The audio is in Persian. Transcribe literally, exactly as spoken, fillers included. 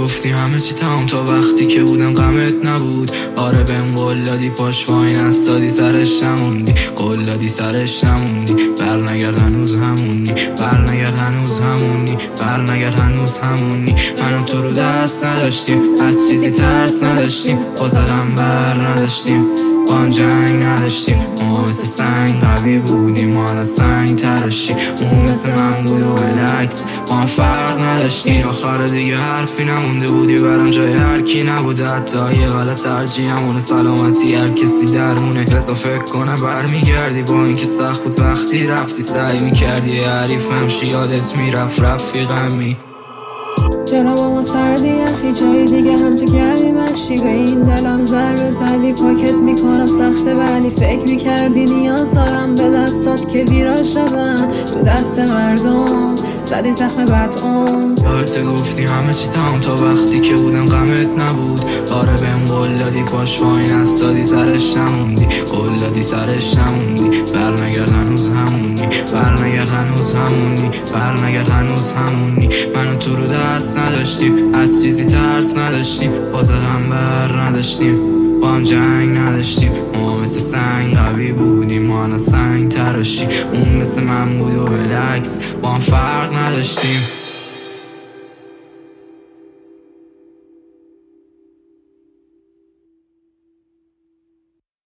گفتی همه چی تمام تا وقتی که بودم غمت نبود. آره بهم قول دادی پاش وای نستادی سرش نموندی، قول دادی سرش نموندی. بر نگرد هنوز همونی، بر نگرد هنوز همونی، بر نگرد هنوز همونی. من و تو رو دست نداشتیم، از چیزی ترس نداشتیم، بازه غم بر نداشتیم، با هم جنگ نداشتیم. ما مثل سنگ قوی بودیم، ما از سنگ تراشی. اون مثل من بود و بلکس، ما هم فرق نداشتیم. آخر دیگه حرفی نمونده بودی برام، جای هر کی نبوده، حتی یه غلط ترجیحمونه. سلامتی هر کسی درمونه، بسا فکر کنم برمیگردی. با اینکه سخت بود وقتی رفتی، سعی میکردی حریفم شی، یادت میرفت رفیقمی. چرا با ما سردی یخی جای دیگه هم تو گرمی مشتی. به این دلم ضربه زدی، پاکت میکنم سخته ولی فکر میکردی نیاز دارم به دستات که ویراج شدن تو دست مردم، زدی زخم بد اون. یادت گفتی همه چی تمام تا وقتی که بودم غمت نبود. آره بهم قول دادی پاش وای نستادی سرش نموندی، قول دادی سرش نموندی. بر نگرد هنوز همونی، بر نگرد هنوز همونی، بر نگرد هنوز همونی. من و تو رو دست نداشتیم، از چیزی ترس نداشتیم، بازه غم بر نداشتیم، با هم جنگ نداشتیم. ما مثل سنگ قوی بودیم، ما از سنگ تراشی. اون مثل من بود و بلکس، با هم فرق نداشتیم.